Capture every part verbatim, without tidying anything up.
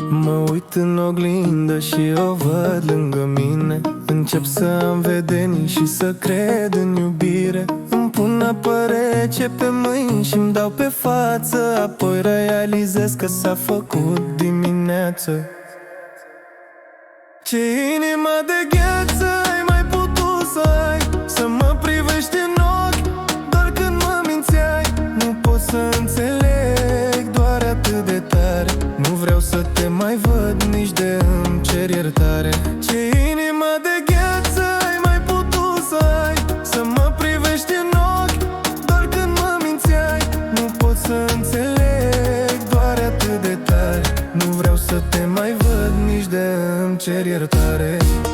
Mă uit în oglindă și o văd lângă mine. Încep să am vedenii și să cred în iubire. Îmi pun apă rece pe mâini și-mi dau pe față. Apoi realizez că s-a făcut dimineață. Ce inimă de gheață ai mai putut să ai, să mă privești în ochi doar când mă mințeai. Nu pot să înțeleg doar atât de tare. Nu vreau să te mai văd, nici de îmi cer iertare. Ce inimă de gheață ai mai putut să ai, să mă privești în ochi doar când mă mințeai. Nu pot să înțeleg doar atât de tare. Nu vreau să te mai văd, nici de îmi cer iertare.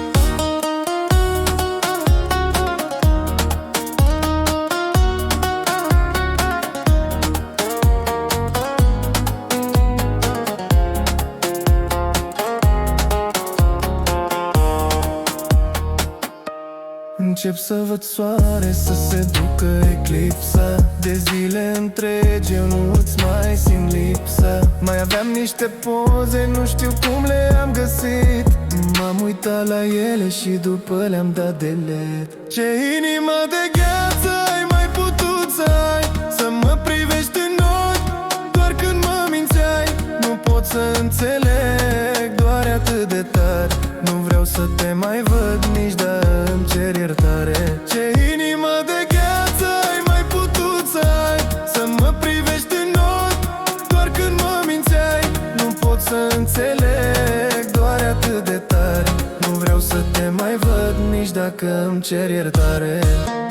Încep să văd soare, să se ducă eclipsa. De zile întregi eu nu îți mai simt lipsa. Mai aveam niște poze, nu știu cum le-am găsit. M-am uitat la ele și după le-am dat delete. Ce inimă de gheață ai mai putut să ai, să mă privești în ochi doar când mă mințeai. Nu pot să înțeleg doar atât de tare. Nu vreau să te mai văd, nici de îmi cer iertare. Ce inimă de gheață ai mai putut să ai, să mă privești în ochi doar când mă mințeai. Nu pot să înțeleg doar atât de tare. Nu vreau să te mai văd, nici dacă îmi cer iertare.